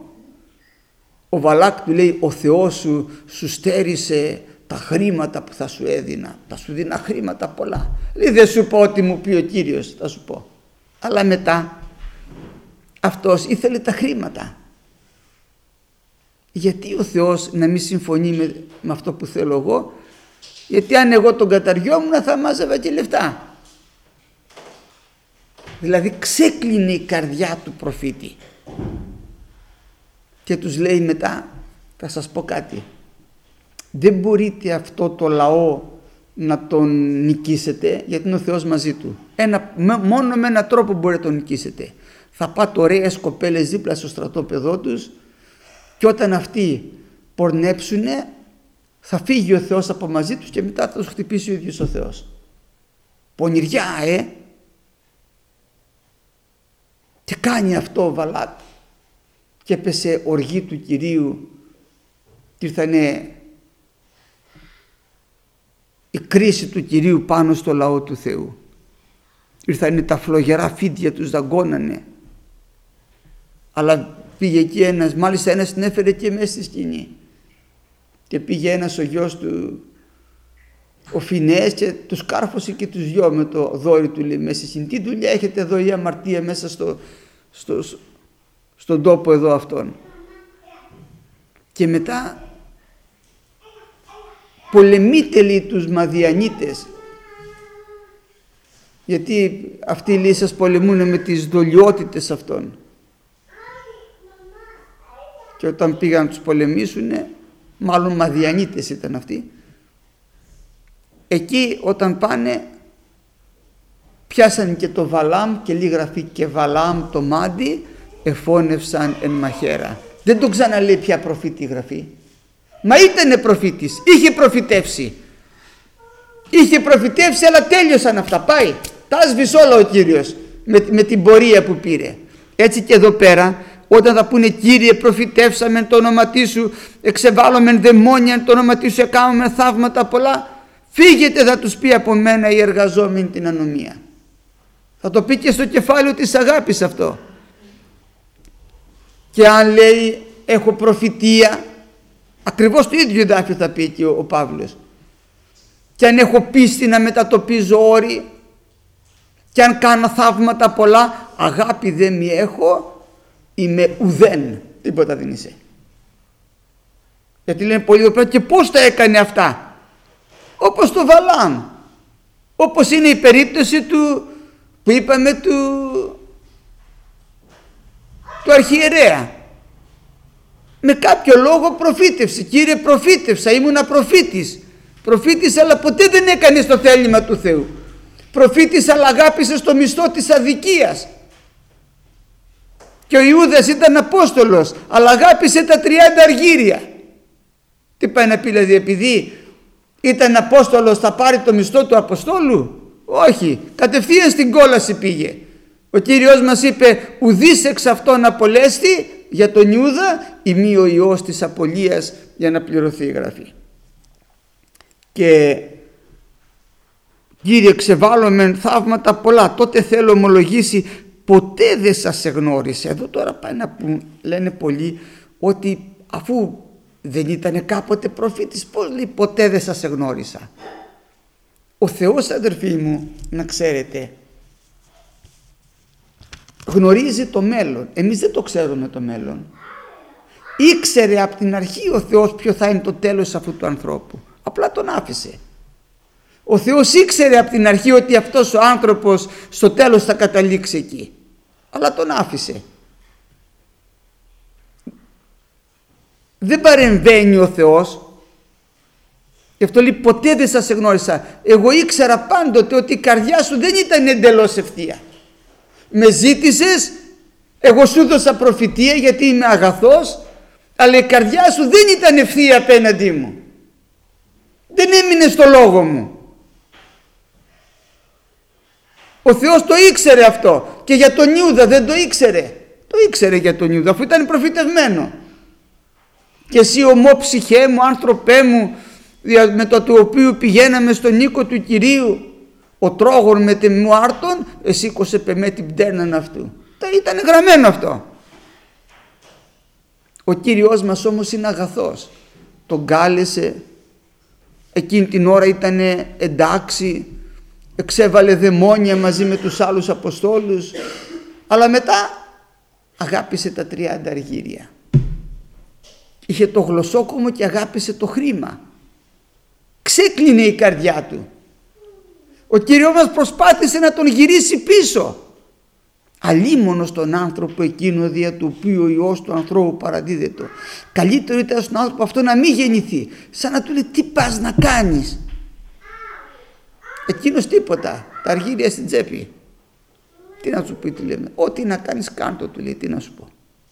ο Βαλάκ? Του λέει, ο Θεός σου στέρισε τα χρήματα που θα σου έδινα. Θα σου δίνα χρήματα πολλά. Λέει, δεν σου πω ότι μου πει ο Κύριος, θα σου πω. Αλλά μετά αυτός ήθελε τα χρήματα. Γιατί ο Θεός να μην συμφωνεί με αυτό που θέλω εγώ? Γιατί αν εγώ τον καταριόμουν θα μάζευα και λεφτά. Δηλαδή ξέκλεινε η καρδιά του προφήτη. Και τους λέει μετά, θα σας πω κάτι. Δεν μπορείτε αυτό το λαό να τον νικήσετε, γιατί είναι ο Θεός μαζί του. Μόνο με έναν τρόπο μπορείτε να τον νικήσετε. Θα πάτε ωραίες κοπέλες δίπλα στο στρατόπεδό τους και όταν αυτοί πορνέψουνε θα φύγει ο Θεός από μαζί τους και μετά θα τους χτυπήσει ο ίδιος ο Θεός. Πονηριά, Και κάνει αυτό ο Βαλάκ. Και έπεσε οργή του Κυρίου και ήρθανε η κρίση του Κυρίου πάνω στο λαό του Θεού. Ήρθανε τα φλογερά φίδια, τους δαγκώνανε. Αλλά πήγε εκεί ένας, μάλιστα ένας την έφερε και μέσα στη σκηνή. Και πήγε ένας ο γιος του, ο Φινέας, και τους κάρφωσε και τους δυο με το δόρυ του, λέει, μέσα στη σκηνή. Τι δουλειά έχετε εδώ, η αμαρτία μέσα στον τόπο εδώ αυτόν? Και μετά πολεμείτε, λέει, τους Μαδιανίτες. Γιατί αυτοί οι λύσεις σας πολεμούν με τις δολιότητες αυτών. Και όταν πήγαν να τους πολεμήσουν, μάλλον Μαδιανίτες ήταν αυτοί, εκεί όταν πάνε πιάσαν και το Βαλάμ, και λέει γραφή και Βαλάμ το μάντι εφώνευσαν εν μαχαίρα. Δεν το ξαναλέει πια προφήτη η γραφή. Μα ήτανε προφήτης, είχε προφητεύσει. Είχε προφητεύσει, αλλά τέλειωσαν αυτά. Πάει, τα άσβησε όλα ο Κύριος με την πορεία που πήρε. Έτσι και εδώ πέρα, όταν θα πούνε Κύριε προφητεύσαμε το όνομα Σου, εξεβάλλομεν δαιμόνια το όνομα Σου, έκαναμε θαύματα πολλά, φύγετε, θα τους πει από μένα οι εργαζόμενοι την ανομία. Θα το πει και στο κεφάλαιο της αγάπης αυτό. Και αν λέει έχω προφητεία, ακριβώς το ίδιο εδάφιο θα πει και ο Παύλος. Και αν έχω πίστη να μετατοπίζω όρη, και αν κάνω θαύματα πολλά, αγάπη δεν μη έχω, είμαι ουδέν, τίποτα δεν είσαι. Γιατί λένε πολλοί εδώ πέρα, και πώς τα έκανε αυτά? Όπως το Βαλάμ, όπως είναι η περίπτωση του που είπαμε του αρχιερέα. Με κάποιο λόγο προφήτευσε. Κύριε προφήτευσα, ήμουνα προφήτης, αλλά ποτέ δεν έκανε το θέλημα του Θεού. Προφήτης, αλλά αγάπησε στο μισθό της αδικίας. Και ο Ιούδας ήταν Απόστολος, αλλά αγάπησε τα 30 αργύρια. Τι πάει να πει, δηλαδή επειδή ήταν Απόστολος θα πάρει το μισθό του Αποστόλου? Όχι, κατευθείαν στην κόλαση πήγε. Ο Κύριος μας είπε ουδής εξ αυτών απολέστη, για τον Ιούδα ημί ο ιός της απολίας, για να πληρωθεί η γραφή. Και Κύριε ξεβάλλομεν θαύματα πολλά, τότε θέλω ομολογήσει ποτέ δεν σας εγνώρισε. Εδώ τώρα πάει να λένε πολλοί ότι αφού δεν ήταν κάποτε προφήτης, πώς λέει ποτέ δεν σας εγνώρισα? Ο Θεός, αδερφοί μου, να ξέρετε, γνωρίζει το μέλλον. Εμείς δεν το ξέρουμε το μέλλον. Ήξερε από την αρχή ο Θεός ποιο θα είναι το τέλος αυτού του ανθρώπου. Απλά τον άφησε. Ο Θεός ήξερε από την αρχή ότι αυτός ο άνθρωπος στο τέλος θα καταλήξει εκεί. Αλλά τον άφησε. Δεν παρεμβαίνει ο Θεός. Γι' αυτό λέει ποτέ δεν σας εγνώρισα. Εγώ ήξερα πάντοτε ότι η καρδιά σου δεν ήταν εντελώς ευθεία. Με ζήτησες, εγώ σου δώσα προφητεία γιατί είμαι αγαθός, αλλά η καρδιά σου δεν ήταν ευθεία απέναντί μου. Δεν έμεινε στο λόγο μου. Ο Θεός το ήξερε αυτό. Και για τον Ιούδα δεν το ήξερε? Το ήξερε για τον Ιούδα, αφού ήταν προφητευμένο. Και εσύ ομό ψυχέ μου, άνθρωπέ μου, με το του οποίου πηγαίναμε στον οίκο του Κυρίου, ο τρόγων με τεμού άρτων, εσήκωσε πεμέ την πτέρναν αυτού. Ήταν γραμμένο αυτό. Ο Κύριος μας όμως είναι αγαθός. Τον κάλεσε, εκείνη την ώρα ήταν εντάξει, εξέβαλε δαιμόνια μαζί με τους άλλους Αποστόλους, αλλά μετά αγάπησε τα 30 αργύρια. Είχε το γλωσσόκομο και αγάπησε το χρήμα. Ξέκλεινε η καρδιά του. Ο Κύριος μας προσπάθησε να τον γυρίσει πίσω. Αλίμονος τον άνθρωπο εκείνο δια του οποίου ο Υιός του ανθρώπου παραδίδετο. Καλύτερο ήταν στον άνθρωπο αυτό να μην γεννηθεί. Σαν να του λέει τι πας να κάνεις? Εκείνος τίποτα. Τα αργύρια στην τσέπη. Τι να σου πει, του λέμε? Ό,τι να κάνεις κάντο, του λέει. Τι να σου πω?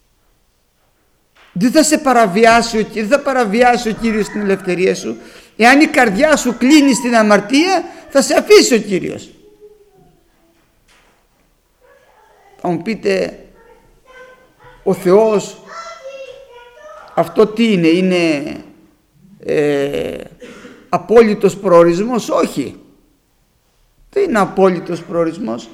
Δεν θα σε παραβιάσει δεν θα παραβιάσει ο Κύριος την ελευθερία σου. Εάν η καρδιά σου κλείνει στην αμαρτία, θα σε αφήσει ο Κύριος. Θα μου πείτε, ο Θεός αυτό τι είναι? Είναι απόλυτος προορισμός? Όχι. Δεν είναι απόλυτος προορισμός.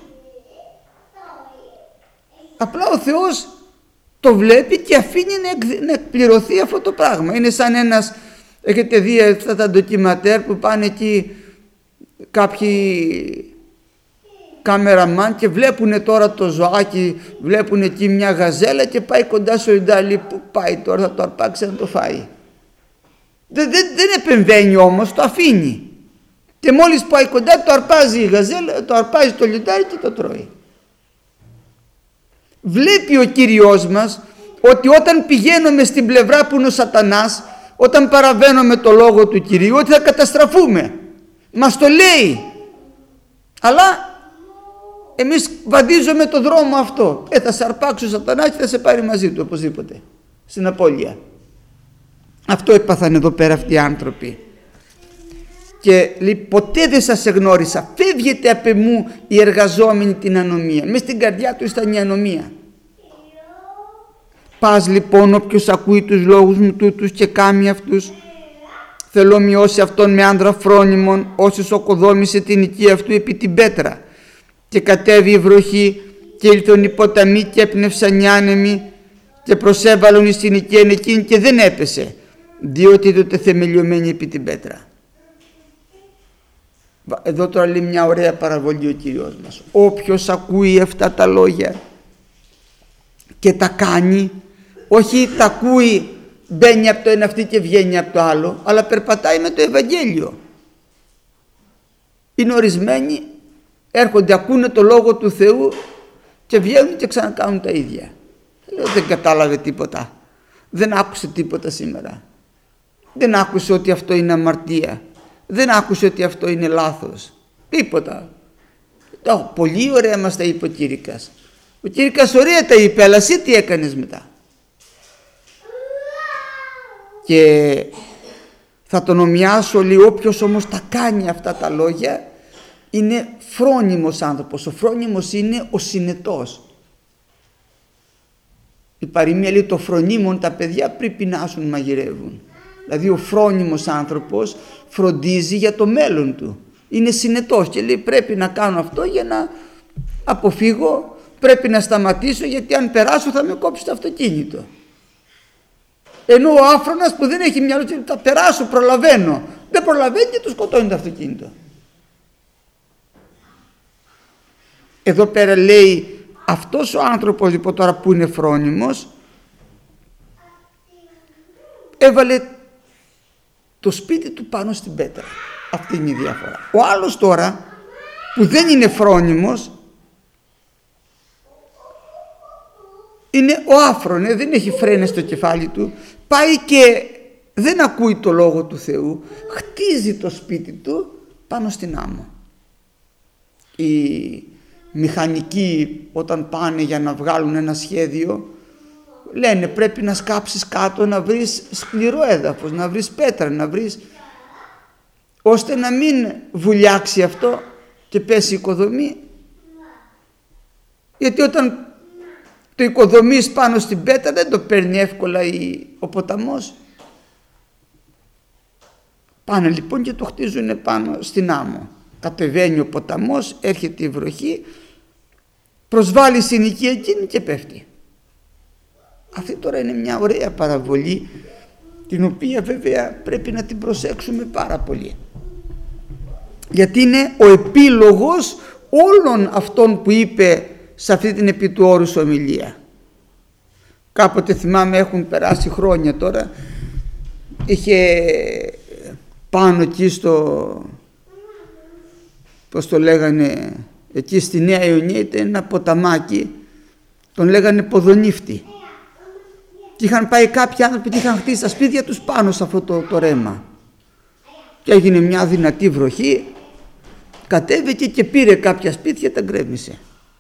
Απλά ο Θεός το βλέπει και αφήνει να εκπληρωθεί αυτό το πράγμα. Είναι σαν ένας, έχετε δει αυτά τα ντοκιματέρ που πάνε εκεί κάποιοι κάμεραμαν και βλέπουν τώρα το ζωάκι, βλέπουν εκεί μια γαζέλα και πάει κοντά στο ιντάλι. Πού πάει τώρα? Θα το αρπάξει να το φάει. Δεν επεμβαίνει όμως, το αφήνει. Και μόλις πάει κοντά το αρπάζει η γαζέλα, το αρπάζει το λιοντάρι και το τρώει. Βλέπει ο Κύριος μας ότι όταν πηγαίνουμε στην πλευρά που είναι ο σατανάς, όταν παραβαίνουμε το λόγο του Κυρίου, ότι θα καταστραφούμε. Μας το λέει. Αλλά εμείς βαδίζουμε το δρόμο αυτό. Θα σε αρπάξει ο σατανάς και θα σε πάρει μαζί του οπωσδήποτε στην απώλεια. Αυτό έπαθαν εδώ πέρα αυτοί οι άνθρωποι. Και λέει, ποτέ δεν σας εγνώρισα, φεύγετε απ' εμού οι εργαζόμενοι την ανομία. Μες στην καρδιά του ήταν η ανομία. Πας λοιπόν όποιος ακούει τους λόγους μου τούτους και κάμει αυτούς, θέλω μειώσει αυτόν με άντρα φρόνιμον, όσους οκοδόμησε την οικία αυτού επί την πέτρα. Και κατέβη η βροχή και ήλθον οι ποταμοί και έπνευσαν οι άνεμοι και προσέβαλον εις την οικία εκείνη και δεν έπεσε, διότι τότε θεμελιωμένη επί την πέτρα. Εδώ τώρα λέει μια ωραία παραβολή ο Κύριος μας. Όποιος ακούει αυτά τα λόγια και τα κάνει, όχι τα ακούει, μπαίνει από το ένα αυτή και βγαίνει από το άλλο, αλλά περπατάει με το Ευαγγέλιο. Είναι ορισμένοι, έρχονται, ακούνε το λόγο του Θεού και βγαίνουν και ξανακάνουν τα ίδια. Λέω, δεν κατάλαβε τίποτα, δεν άκουσε τίποτα σήμερα, δεν άκουσε ότι αυτό είναι αμαρτία, δεν άκουσε ότι αυτό είναι λάθος, τίποτα. Πολύ ωραία μας τα είπε ο Κήρυκας. Ο Κήρυκας ωραία τα είπε, αλλά εσύ τι έκανες μετά? Και θα τον ομοιάσω, λέει, όποιος όμως τα κάνει αυτά τα λόγια είναι φρόνιμος άνθρωπος. Ο φρόνιμος είναι ο συνετός. Η παροιμία λέει, το φρονίμον τα παιδιά πριν πεινάσουν μαγειρεύουν. Δηλαδή ο φρόνιμος άνθρωπος φροντίζει για το μέλλον του. Είναι συνετός και λέει, πρέπει να κάνω αυτό για να αποφύγω, πρέπει να σταματήσω, γιατί αν περάσω θα με κόψει το αυτοκίνητο. Ενώ ο άφρονας που δεν έχει μυαλό, θα περάσω, προλαβαίνω. Δεν προλαβαίνει και του σκοτώνει το αυτοκίνητο. Εδώ πέρα λέει, αυτός ο άνθρωπος λοιπόν τώρα που είναι φρόνιμος, έβαλε το σπίτι του πάνω στην πέτρα. Αυτή είναι η διαφορά. Ο άλλος τώρα που δεν είναι φρόνιμος, είναι ο άφρονε, δεν έχει φρένες στο κεφάλι του, πάει και δεν ακούει το λόγο του Θεού, χτίζει το σπίτι του πάνω στην άμμο. Οι μηχανικοί όταν πάνε για να βγάλουν ένα σχέδιο, λένε πρέπει να σκάψεις κάτω, να βρεις σκληρό έδαφος, να βρεις πέτρα, να βρεις, ώστε να μην βουλιάξει αυτό και πέσει η οικοδομή. Γιατί όταν το οικοδομείς πάνω στην πέτρα δεν το παίρνει εύκολα ο ποταμός. Πάνε λοιπόν και το χτίζουν πάνω στην άμμο. Κατεβαίνει ο ποταμός, έρχεται η βροχή, προσβάλλει στην οικία εκείνη και πέφτει. Αυτή τώρα είναι μια ωραία παραβολή, την οποία βέβαια πρέπει να την προσέξουμε πάρα πολύ. Γιατί είναι ο επίλογος όλων αυτών που είπε σε αυτή την επί του όρους ομιλία. Κάποτε θυμάμαι, έχουν περάσει χρόνια τώρα, είχε πάνω εκεί στο, πώς το λέγανε, εκεί στη Νέα Ιωνία ήταν ένα ποταμάκι, τον λέγανε Ποδονύφτη, και είχαν πάει κάποιοι άνθρωποι και είχαν χτίσει τα σπίτια τους πάνω σε αυτό το ρέμα, και έγινε μια δυνατή βροχή, κατέβηκε και πήρε κάποια σπίτια, τα γκρέμισε.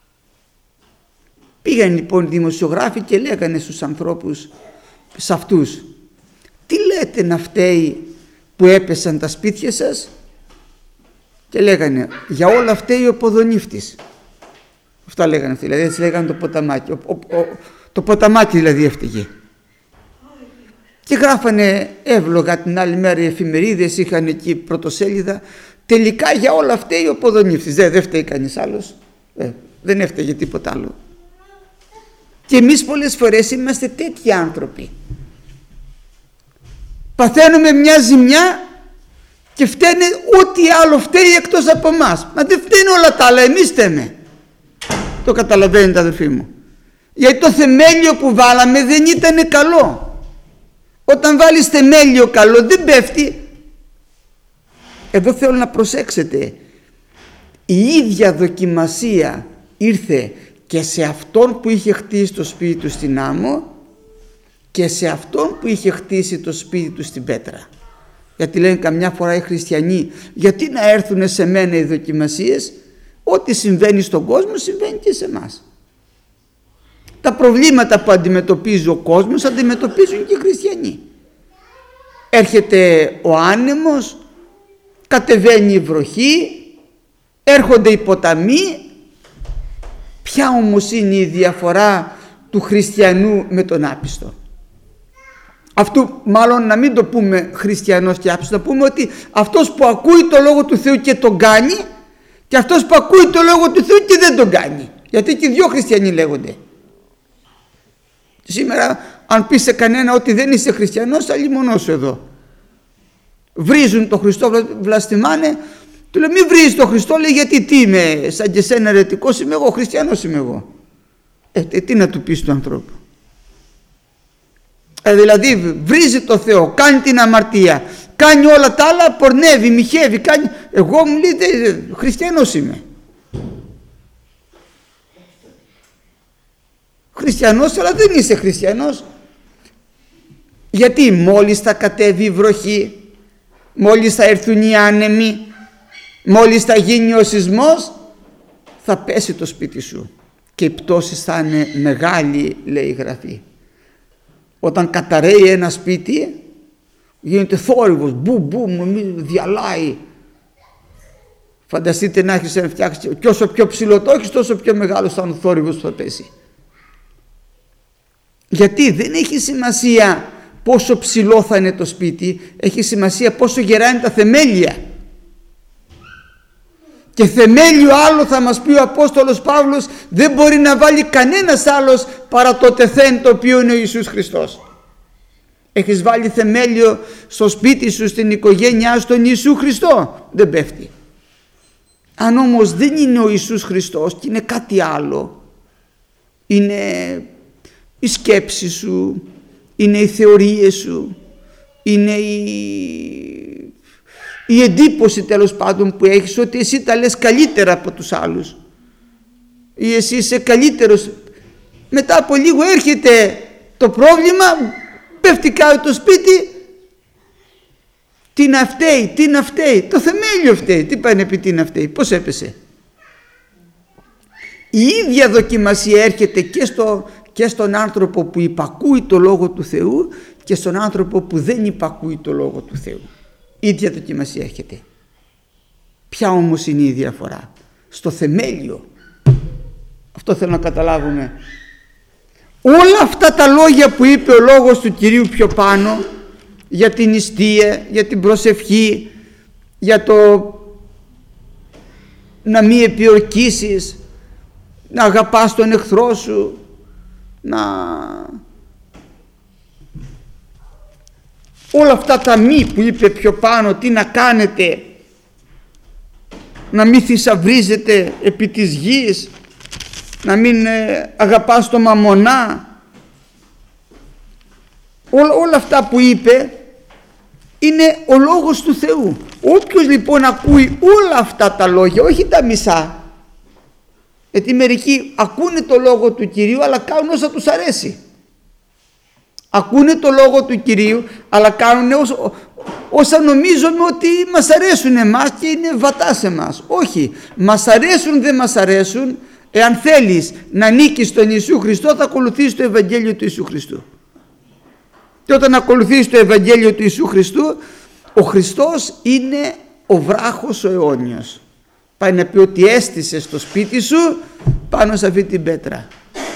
Πήγαν λοιπόν οι δημοσιογράφοι και λέγανε στους ανθρώπους, σε αυτούς, τι λέτε να φταίει που έπεσαν τα σπίτια σας? Και λέγανε, για όλα φταίει ο Ποδονύφτης. Αυτά λέγανε αυτοί, δηλαδή έτσι λέγανε το ποταμάκι. Το ποταμάκι δηλαδή έφταιγε. Και γράφανε εύλογα την άλλη μέρα οι εφημερίδες, είχαν εκεί πρωτοσέλιδα, τελικά για όλα φταίει ο Ποδονύφτης. Δεν φταίει κανείς άλλος, δεν έφταιγε τίποτα άλλο. Και εμείς πολλές φορές είμαστε τέτοιοι άνθρωποι. Παθαίνουμε μια ζημιά και φταίνε ό,τι άλλο φταίει εκτός από εμάς. Μα δεν φταίνε όλα τα άλλα, εμείς φταίμε. Το καταλαβαίνετε αδελφοί μου? Γιατί το θεμέλιο που βάλαμε δεν ήταν καλό. Όταν βάλεις θεμέλιο καλό δεν πέφτει. εδώ θέλω να προσέξετε, η ίδια δοκιμασία ήρθε και σε αυτόν που είχε χτίσει το σπίτι του στην άμμο και σε αυτόν που είχε χτίσει το σπίτι του στην πέτρα. Γιατί λένε καμιά φορά οι χριστιανοί, γιατί να έρθουν σε μένα οι δοκιμασίες? Ό,τι συμβαίνει στον κόσμο συμβαίνει και σε εμάς. Τα προβλήματα που αντιμετωπίζει ο κόσμος αντιμετωπίζουν και οι χριστιανοί. Έρχεται ο άνεμος, κατεβαίνει η βροχή, έρχονται οι ποταμοί. Ποια όμως είναι η διαφορά του χριστιανού με τον άπιστο? Αυτού μάλλον να μην το πούμε χριστιανός και άπιστος, να πούμε ότι αυτός που ακούει το Λόγο του Θεού και τον κάνει και αυτός που ακούει το Λόγο του Θεού και δεν τον κάνει. Γιατί και δύο χριστιανοί λέγονται. Σήμερα αν πεις σε κανένα ότι δεν είσαι χριστιανός, αλλήμωνό σου εδώ. Βρίζουν τον Χριστό, βλαστημάνε. Του λέει μη βρίζεις τον Χριστό, λέει, γιατί τι είμαι, σαν και σένα αιρετικός είμαι εγώ, χριστιανός είμαι εγώ. Τι να του πεις του ανθρώπου? Δηλαδή βρίζει το Θεό, κάνει την αμαρτία, κάνει όλα τα άλλα, πορνεύει, μοιχεύει, κάνει. Εγώ μου λέει χριστιανός είμαι. Χριστιανός, αλλά δεν είσαι χριστιανός. Γιατί μόλις θα κατέβει η βροχή, μόλις θα έρθουν οι άνεμοι, μόλις θα γίνει ο σεισμός, θα πέσει το σπίτι σου και η πτώση θα είναι μεγάλη, λέει η Γραφή. Όταν καταραίει ένα σπίτι γίνεται θόρυβος, διαλάει. Φανταστείτε να έχεις να φτιάξεις, και όσο πιο ψηλό το έχεις τόσο πιο μεγάλος θα είναι ο θόρυβος που θα πέσει. Γιατί δεν έχει σημασία πόσο ψηλό θα είναι το σπίτι, έχει σημασία πόσο γερά είναι τα θεμέλια. Και θεμέλιο άλλο, θα μας πει ο Απόστολος Παύλος, δεν μπορεί να βάλει κανένας άλλος παρά το τεθέν, το οποίο είναι ο Ιησούς Χριστός. Έχεις βάλει θεμέλιο στο σπίτι σου, στην οικογένειά σου, στον Ιησού Χριστό, δεν πέφτει. Αν όμως δεν είναι ο Ιησούς Χριστός και είναι κάτι άλλο, είναι η σκέψη σου, είναι οι θεωρίες σου, είναι η εντύπωση τέλος πάντων που έχεις ότι εσύ τα λες καλύτερα από τους άλλους ή εσύ είσαι καλύτερος, μετά από λίγο έρχεται το πρόβλημα, πέφτει κάτω το σπίτι, τι να φταίει, το θεμέλιο φταίει, τι πάει να πει τι να φταίει, πώς έπεσε? Η ίδια δοκιμασία έρχεται και στον άνθρωπο που υπακούει το Λόγο του Θεού και στον άνθρωπο που δεν υπακούει το Λόγο του Θεού. Η ίδια δοκιμασία έρχεται. Ποια όμως είναι η διαφορά? Στο θεμέλιο. Αυτό θέλω να καταλάβουμε. Όλα αυτά τα λόγια που είπε ο Λόγος του Κυρίου πιο πάνω, για την νηστεία, για την προσευχή, για το να μην επιορκήσεις, να αγαπάς τον εχθρό σου, όλα αυτά τα μη που είπε πιο πάνω, τι να κάνετε, να μην θησαυρίζετε επί της γης, να μην αγαπάς το μαμονά, όλα αυτά που είπε είναι ο Λόγος του Θεού. Όποιος λοιπόν ακούει όλα αυτά τα λόγια, όχι τα μισά, γιατί μερικοί ακούνε το Λόγο του Κυρίου αλλά κάνουν όσα τους αρέσει. Ακούνε το Λόγο του Κυρίου αλλά κάνουν όσα νομίζουμε ότι μας αρέσουν εμάς και είναι βατά σε εμάς. Όχι, μας αρέσουν, δεν μας αρέσουν. Εάν θέλεις να νίκεις τον Ιησού Χριστό, θα ακολουθείς το Ευαγγέλιο του Ιησού Χριστού. Και όταν ακολουθείς το Ευαγγέλιο του Ιησού Χριστού, ο Χριστός είναι ο βράχος ο αιώνιος. Πάει να πει ότι έστησε στο σπίτι σου πάνω σε αυτή την πέτρα.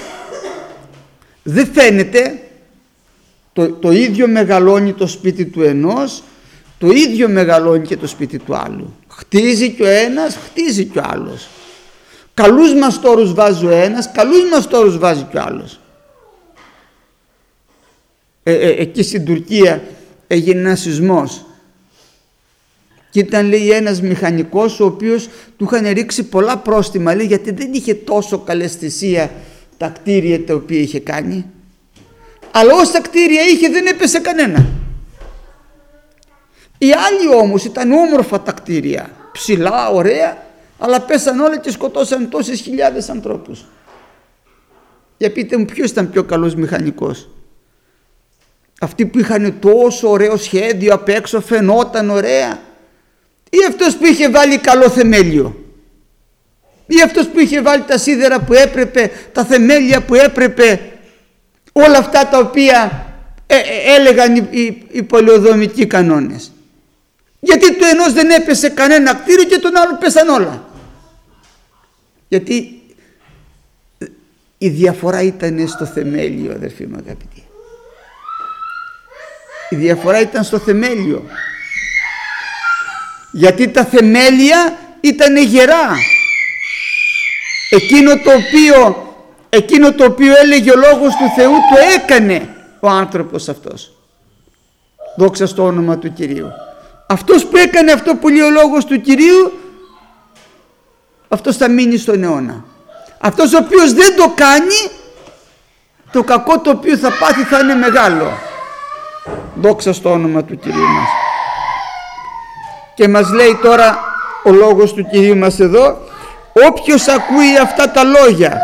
Δεν φαίνεται, το ίδιο μεγαλώνει το σπίτι του ενός, το ίδιο μεγαλώνει και το σπίτι του άλλου. Χτίζει και ο ένας, χτίζει και ο άλλος. Καλούς μαστόρους βάζει ο ένας, καλούς μαστόρους βάζει και ο άλλος. Εκεί στην Τουρκία έγινε ένας σεισμός και ήταν, λέει, ένας μηχανικός ο οποίος του είχαν ρίξει πολλά πρόστιμα, λέει, γιατί δεν είχε τόσο καλαισθησία τα κτίρια τα οποία είχε κάνει, αλλά όσα κτίρια είχε δεν έπεσε κανένα. Οι άλλοι όμως ήταν όμορφα τα κτίρια, ψηλά, ωραία, αλλά πέσαν όλα και σκοτώσαν τόσες χιλιάδες ανθρώπους. Για πείτε μου, ποιος ήταν πιο καλός μηχανικός? Αυτοί που είχαν τόσο ωραίο σχέδιο απ' έξω, φαινόταν ωραία, ή αυτός που είχε βάλει καλό θεμέλιο, ή αυτός που είχε βάλει τα σίδερα που έπρεπε, τα θεμέλια που έπρεπε, όλα αυτά τα οποία έλεγαν οι πολεοδομικοί κανόνες? Γιατί του ενός δεν έπεσε κανένα κτίριο και τον άλλον πέσαν όλα? Γιατί η διαφορά ήταν στο θεμέλιο, αδερφοί μου αγαπητοί. Η διαφορά ήταν στο θεμέλιο. Γιατί τα θεμέλια ήταν γερά. Εκείνο το οποίο έλεγε ο Λόγος του Θεού το έκανε ο άνθρωπος αυτός. Δόξα στο όνομα του Κυρίου. Αυτός που έκανε αυτό που λέει ο Λόγος του Κυρίου, αυτός θα μείνει στον αιώνα. Αυτός ο οποίος δεν το κάνει, το κακό το οποίο θα πάθει θα είναι μεγάλο. Δόξα στο όνομα του Κυρίου μας. Και μας λέει τώρα ο Λόγος του Κυρίου μας εδώ, όποιος ακούει αυτά τα λόγια,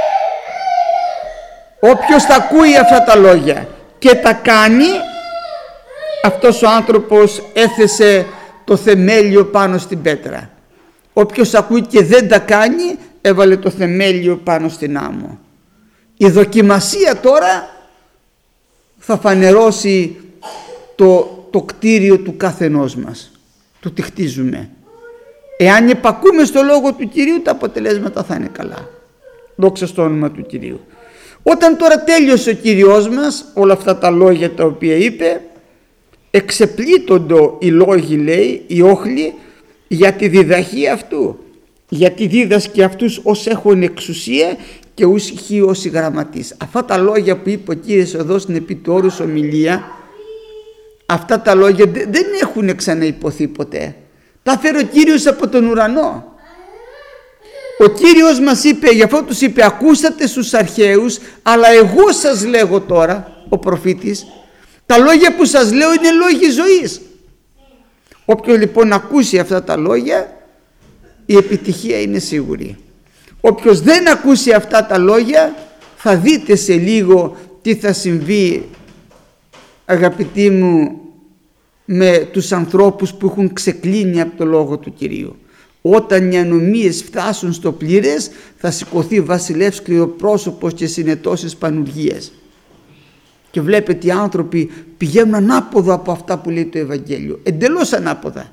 όποιος θα ακούει αυτά τα λόγια και τα κάνει, αυτός ο άνθρωπος έθεσε το θεμέλιο πάνω στην πέτρα. Όποιος ακούει και δεν τα κάνει, έβαλε το θεμέλιο πάνω στην άμμο. Η δοκιμασία τώρα θα φανερώσει το κτίριο του καθενός μας, του τι χτίζουμε. Εάν επακούμε στο Λόγο του Κυρίου, τα αποτελέσματα θα είναι καλά. Δόξα στο όνομα του Κυρίου. Όταν τώρα τέλειωσε ο Κύριος μας όλα αυτά τα λόγια τα οποία είπε, εξεπλήττοντο οι λόγοι, λέει, οι όχλοι, για τη διδαχή αυτού, γιατί δίδασκε αυτούς ως έχουν εξουσία και ους χει ως οι γραμματείς. Αυτά τα λόγια που είπε ο Κύριος εδώ στην επιτόρους ομιλία, αυτά τα λόγια δεν έχουν ξαναυποθεί ποτέ. Τα φέρει ο Κύριος από τον ουρανό. Ο Κύριος μας είπε, γι' αυτό τους είπε, ακούσατε στους αρχαίους, αλλά εγώ σας λέγω τώρα, ο προφήτης, τα λόγια που σας λέω είναι λόγοι ζωής. Όποιος λοιπόν ακούσει αυτά τα λόγια, η επιτυχία είναι σίγουρη. Όποιος δεν ακούσει αυτά τα λόγια, θα δείτε σε λίγο τι θα συμβεί, αγαπητοί μου, με τους ανθρώπους που έχουν ξεκλίνει από το Λόγο του Κυρίου. Όταν οι ανομίες φτάσουν στο πλήρες, θα σηκωθεί βασιλεύς κληροπρόσωπος και συνετώσεις πανουργίες. Και βλέπετε οι άνθρωποι πηγαίνουν ανάποδα από αυτά που λέει το Ευαγγέλιο, εντελώς ανάποδα.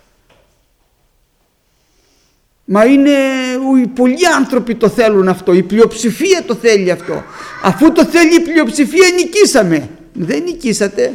Μα είναι πολλοί άνθρωποι το θέλουν αυτό, η πλειοψηφία το θέλει αυτό. Αφού το θέλει η πλειοψηφία, νικήσαμε. Δεν νικήσατε.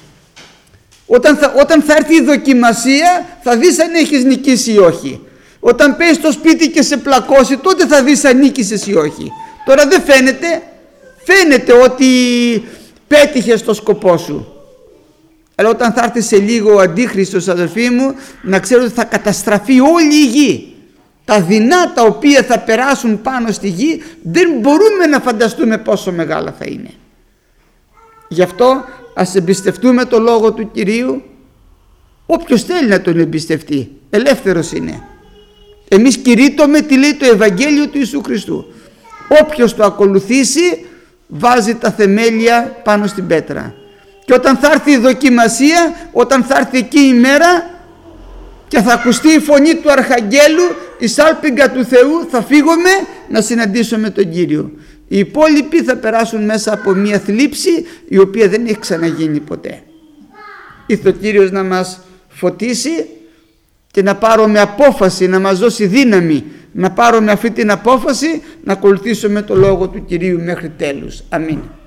Όταν θα έρθει η δοκιμασία, θα δεις αν έχεις νικήσει ή όχι. Όταν πες στο σπίτι και σε πλακώσει, τότε θα δεις αν νίκησες ή όχι. Τώρα δεν φαίνεται. Φαίνεται ότι πέτυχες το σκοπό σου. Αλλά όταν θα έρθει σε λίγο ο Αντίχριστος, αδελφοί μου, να ξέρω ότι θα καταστραφεί όλη η γη. Τα δεινά τα οποία θα περάσουν πάνω στη γη, δεν μπορούμε να φανταστούμε πόσο μεγάλα θα είναι. Γι' αυτό ας εμπιστευτούμε το Λόγο του Κυρίου. Όποιος θέλει να τον εμπιστευτεί, ελεύθερος είναι. Εμείς κηρύττουμε τι λέει το Ευαγγέλιο του Ιησού Χριστού. Όποιος το ακολουθήσει, βάζει τα θεμέλια πάνω στην πέτρα. Και όταν θα έρθει η δοκιμασία, όταν θα έρθει εκεί η μέρα και θα ακουστεί η φωνή του Αρχαγγέλου, η σάλπιγγα του Θεού, θα φύγουμε να συναντήσουμε τον Κύριο. Οι υπόλοιποι θα περάσουν μέσα από μια θλίψη η οποία δεν έχει ξαναγίνει ποτέ. Ήρθε ο Κύριος να μας φωτίσει και να πάρουμε απόφαση, να μας δώσει δύναμη, να πάρουμε αυτή την απόφαση, να ακολουθήσουμε το Λόγο του Κυρίου μέχρι τέλους. Αμήν.